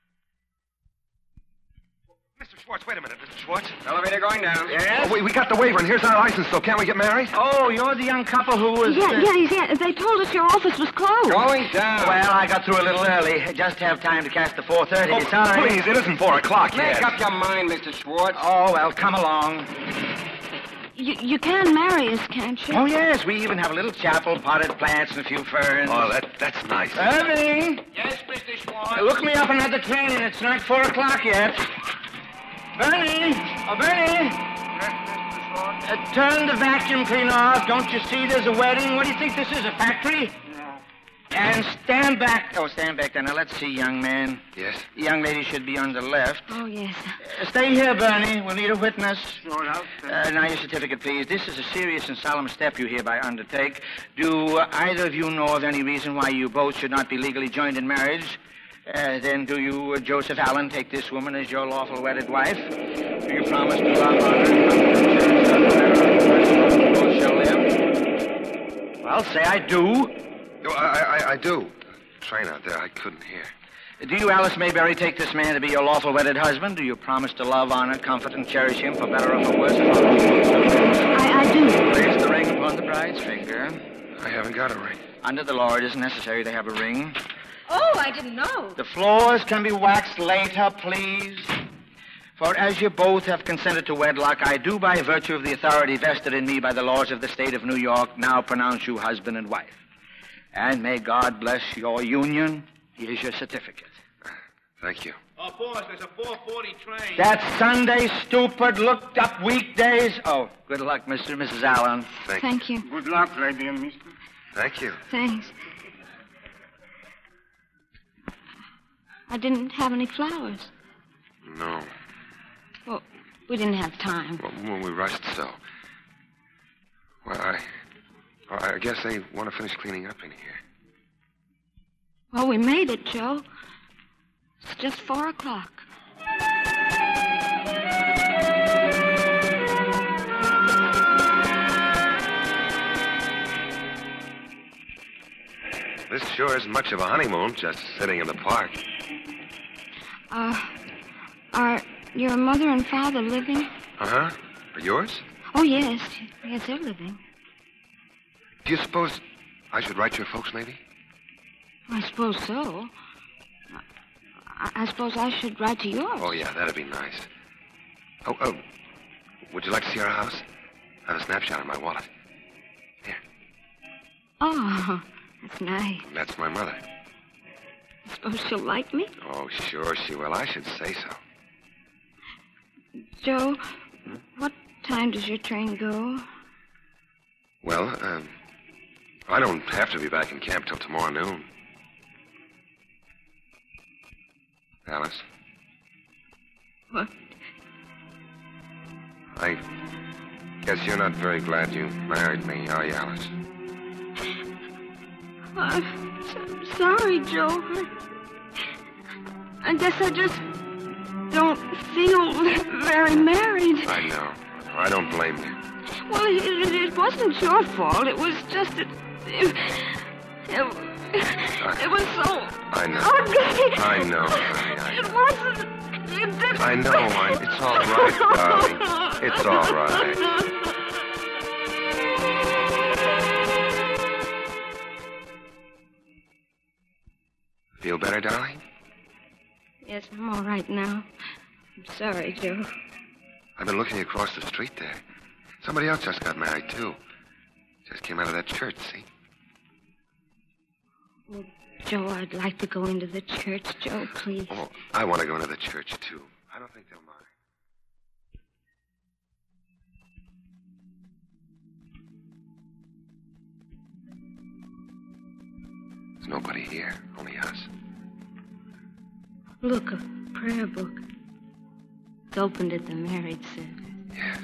Mister Schwartz, wait a minute, Mister Schwartz. Elevator going down. Yes? Oh, we, we got the waiver, and here's our license, so can't we get married? Oh, you're the young couple who was... Yeah, uh, yeah, yeah. They told us your office was closed. Going down. Well, I got through a little early, just to have time to catch the four thirty. Oh, Sorry. please, it isn't four o'clock yet. Make up your mind, Mister Schwartz. Oh, well, come along. You, you can marry us, can't you? Oh, yes, we even have a little chapel, potted plants, and a few ferns. Oh, that, that's nice. Irving! Yes, Mister Schwartz. Uh, look me up another train, and it's not four o'clock yet. Bernie! Oh, Bernie! Uh, turn the vacuum cleaner off. Don't you see there's a wedding? What do you think this is, a factory? No. And stand back. Oh, stand back there. Now, let's see, young man. Yes? The young lady should be on the left. Oh, yes. Uh, stay here, Bernie. We'll need a witness. Sure enough. Uh, now, your certificate, please. This is a serious and solemn step you hereby undertake. Do uh, either of you know of any reason why you both should not be legally joined in marriage? Uh, then do you, uh, Joseph Allen, take this woman as your lawful wedded wife? Do you promise to love, honor, and both shall live? Well, say I do. Oh, I, I, I do. Train out there, I couldn't hear. Do you, Alice Mayberry, take this man to be your lawful wedded husband? Do you promise to love, honor, comfort, and cherish him for better or for worse? I, I do. Place the ring upon the bride's finger. I haven't got a ring. Under the law, it isn't necessary to have a ring. Oh, I didn't know. The floors can be waxed later, please. For as you both have consented to wedlock, I do, by virtue of the authority vested in me by the laws of the state of New York, now pronounce you husband and wife. And may God bless your union. Here's your certificate. Thank you. Oh, boss, there's a four forty train. That's Sunday, stupid. Looked up weekdays. Oh, good luck, Mister and Missus Allen. Thank, Thank you. Good luck, lady and mister. Thank you. Thanks. I didn't have any flowers. No. Well, we didn't have time. Well, well, we rushed so. Well, I... Well, I guess they want to finish cleaning up in here. Well, we made it, Joe. It's just four o'clock. This sure isn't much of a honeymoon, just sitting in the park. Uh, are your mother and father living? Uh-huh. Are yours? Oh, yes. Yes, they're living. Do you suppose I should write your folks, maybe? I suppose so. I, I suppose I should write to yours. Oh, yeah, that'd be nice. Oh, oh, would you like to see our house? I have a snapshot in my wallet. Oh, that's nice. That's my mother. I suppose she'll like me? Oh, sure she will. I should say so. Joe, hmm? What time does your train go? Well, um, I don't have to be back in camp till tomorrow noon. Alice? What? I guess you're not very glad you married me, are you, Alice? I'm so sorry, Joe. I, I guess I just don't feel very married. I know. I don't blame you. Well, it, it, it wasn't your fault. It was just that... It, it, it was so... I know. ugly. I know, honey. I It wasn't... It didn't... I know. I, it's all right, darling. It's all right. Feel better, darling? Yes, I'm all right now. I'm sorry, Joe. I've been looking across the street there. Somebody else just got married, too. Just came out of that church, see? Well, Joe, I'd like to go into the church. Joe, please. Oh, I want to go into the church, too. I don't think they'll mind. There's nobody here, only us. Look, a prayer book. It's opened at the marriage service. Yes.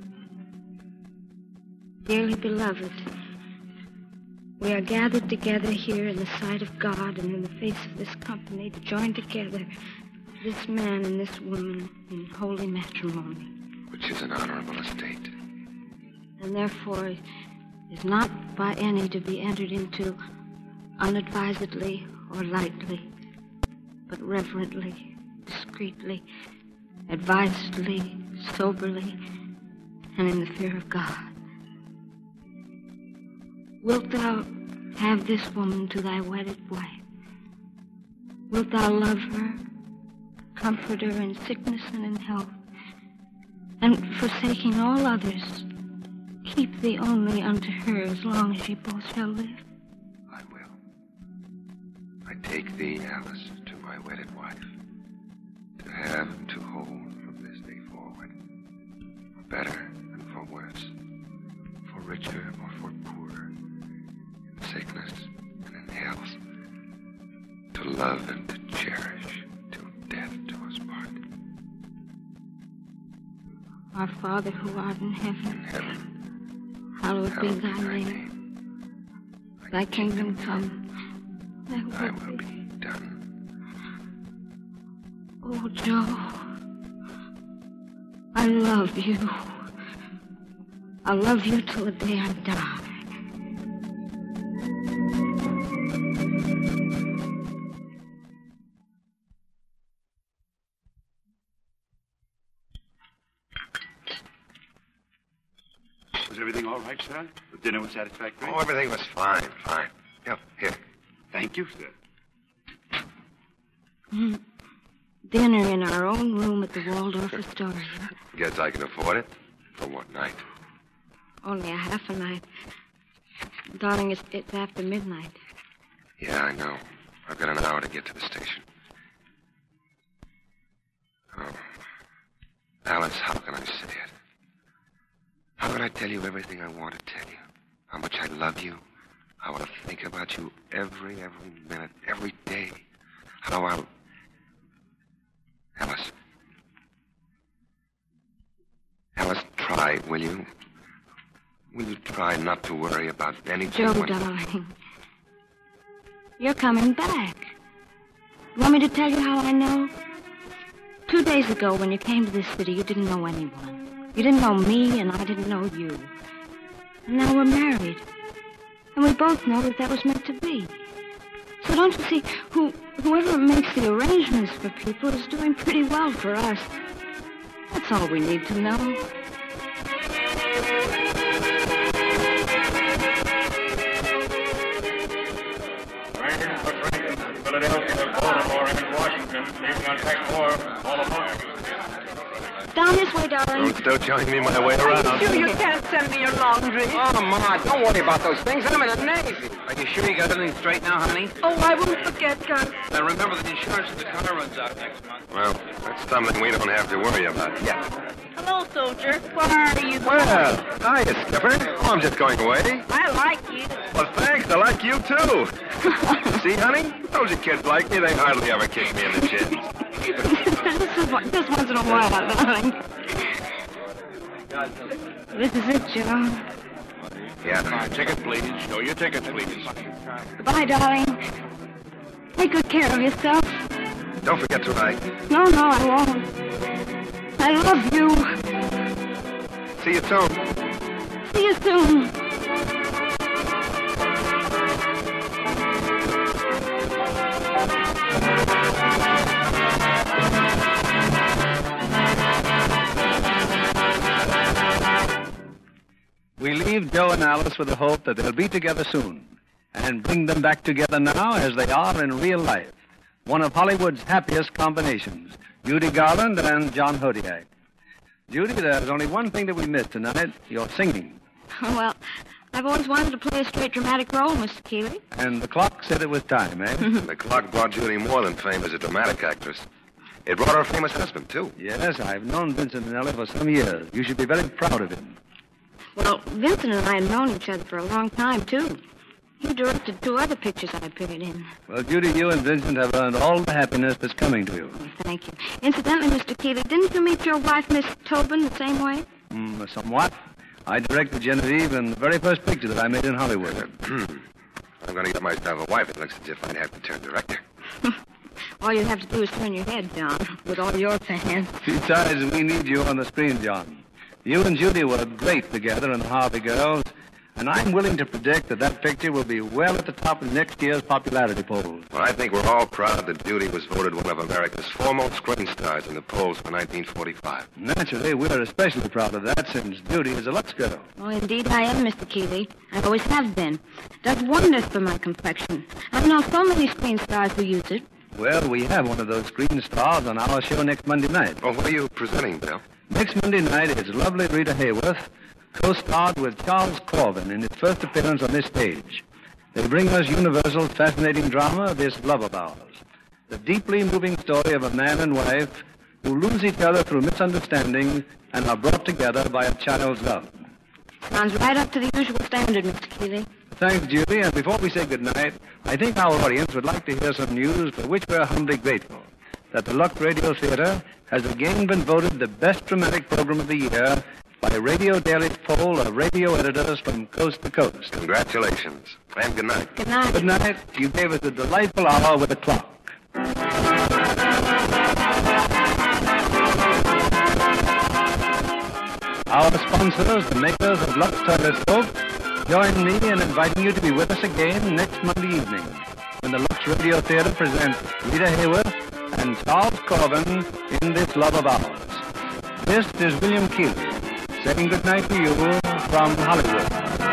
Dearly beloved, we are gathered together here in the sight of God and in the face of this company to join together this man and this woman in holy matrimony. Which is an honorable estate. And therefore is not by any to be entered into unadvisedly or lightly, but reverently, discreetly, advisedly, soberly, and in the fear of God. Wilt thou have this woman to thy wedded wife? Wilt thou love her, comfort her in sickness and in health, and forsaking all others, keep thee only unto her as long as ye both shall live? I will. I take thee, Alice, to my wedded wife, to have and to hold from this day forward, for better and for worse, for richer or for poorer, in sickness and in health, to love and to cherish till death do us part. Our Father who art in heaven, In heaven, hallowed be hallowed thy be thy name. name. Thy kingdom come, thy Thy will will be. be done. Oh, Joe, I love you. I'll love you till the day I die. Was everything all right, sir? The dinner was satisfactory? Oh, everything was fine, fine. Yeah, here. Thank you, sir. Mm. Dinner in our own room at the Waldorf Astoria. Guess I can afford it. For what night? Only a half a night. Darling, it's, it's after midnight. Yeah, I know. I've got an hour to get to the station. Oh. Alice, how can I say it? How can I tell you everything I want to tell you? How much I love you. How I think about you every, every minute, every day. How I'll... Alice. Alice, try, will you? Will you try not to worry about anything? Joe, when... darling. You're coming back. You want me to tell you how I know? Two days ago, when you came to this city, you didn't know anyone. You didn't know me, and I didn't know you. And now we're married. And we both know that that was meant to be. So don't you see, who, whoever makes the arrangements for people is doing pretty well for us. That's all we need to know. Rankin, Cook Rankin, Philadelphia, Baltimore, and Washington. Leaving on track four, all aboard. Down this way, darling. Don't start showing me my way around. Are you sure you can't send me your laundry? Oh, Ma, don't worry about those things. I'm in the Navy. Are you sure you got everything straight now, honey? Oh, I won't forget, Gus. Now, remember, the insurance of the car runs out next month. Well, that's something we don't have to worry about yet. Hello, soldier. Where are you Well, going? hiya, Skipper. Oh, I'm just going away. I like you. Well, thanks. I like you, too. See, honey? Those are kids like me. They hardly ever kick me in the shins. Just, just once in a while, darling. This is it, Joe. Yeah. Ticket, please. Show your tickets, please. Goodbye, darling. Take good care of yourself. Don't forget to write. No, no, I won't. I love you. See you soon. See you soon. We leave Joe and Alice with the hope that they'll be together soon and bring them back together now as they are in real life. one of Hollywood's happiest combinations, Judy Garland and John Hodiak. Judy, there's only one thing that we missed tonight, your singing. Oh, well, I've always wanted to play a straight dramatic role, Mister Keeley. And the clock said it was time, eh? The clock brought Judy more than fame as a dramatic actress. It brought her a famous husband, too. Yes, I've known Vincent Minnelli for some years. You should be very proud of him. Well, Vincent and I have known each other for a long time, too. He directed two other pictures I appeared in. Well, Judy, you and Vincent have earned all the happiness that's coming to you. Oh, thank you. Incidentally, Mister Keeley, didn't you meet your wife, Miss Tobin, the same way? Mm, somewhat. I directed Genevieve in the very first picture that I made in Hollywood. I'm going to get myself a wife. It looks as if I'd have to turn director. All you have to do is turn your head down with all your fans. Besides, we need you on the screen, John. You and Judy were great together in Harvey Girls, and I'm willing to predict that that picture will be well at the top of next year's popularity polls. Well, I think we're all proud that Judy was voted one of America's foremost screen stars in the polls for nineteen forty-five. Naturally, we're especially proud of that since Judy is a Lux girl. Oh, indeed I am, Mister Keeley. I always have been. Does wonders for my complexion. I've known so many screen stars who use it. Well, we have one of those screen stars on our show next Monday night. Oh, what are you presenting, Bill? Next Monday night, it's lovely Rita Hayworth, co-starred with Charles Corvin in his first appearance on this stage. They bring us Universal's fascinating drama, This Love of Ours. The deeply moving story of a man and wife who lose each other through misunderstanding and are brought together by a child's love. Sounds right up to the usual standard, Mister Keeley. Thanks, Judy. And before we say goodnight, I think our audience would like to hear some news for which we're humbly grateful. That the Lux Radio Theater has again been voted the best dramatic program of the year by Radio Daily's poll of radio editors from coast to coast. Congratulations. And good night. Good night. Good night. You gave us a delightful hour with the clock. Our sponsors, the makers of Lux Toilet Soap, join me in inviting you to be with us again next Monday evening when the Lux Radio Theater presents Rita Hayworth and Charles Corvin in This Love of Ours. This is William Keeley saying good night to you from Hollywood.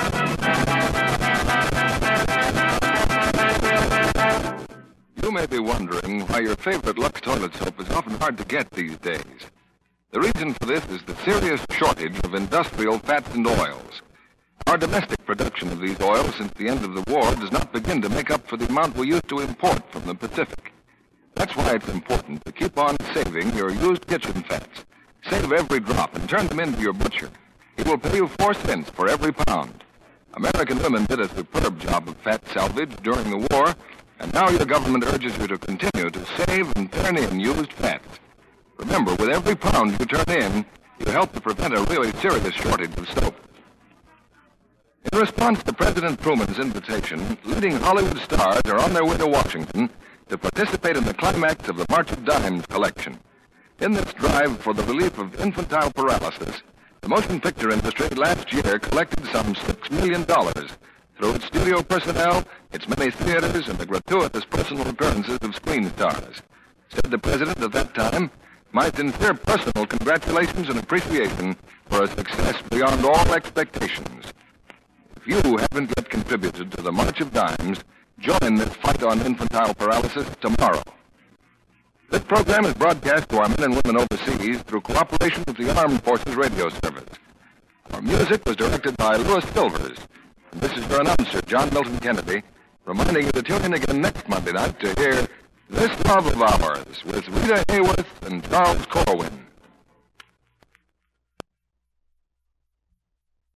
You may be wondering why your favorite Lux Toilet Soap is often hard to get these days. The reason for this is the serious shortage of industrial fats and oils. Our domestic production of these oils since the end of the war does not begin to make up for the amount we used to import from the Pacific. That's why it's important to keep on saving your used kitchen fats. Save every drop and turn them into your butcher. He will pay you four cents for every pound. American women did a superb job of fat salvage during the war, and now your government urges you to continue to save and turn in used fats. Remember, with every pound you turn in, you help to prevent a really serious shortage of soap. In response to President Truman's invitation, leading Hollywood stars are on their way to Washington to participate in the climax of the March of Dimes collection. In this drive for the relief of infantile paralysis, the motion picture industry last year collected some six million dollars through its studio personnel, its many theaters, and the gratuitous personal appearances of screen stars. Said the president at that time, "My sincere personal congratulations and appreciation for a success beyond all expectations." If you haven't yet contributed to the March of Dimes, join this fight on infantile paralysis tomorrow. This program is broadcast to our men and women overseas through cooperation with the Armed Forces Radio Service. Our music was directed by Louis Silvers. And this is your announcer, John Milton Kennedy, reminding you to tune in again next Monday night to hear This Love of Ours with Rita Hayworth and Charles Corwin.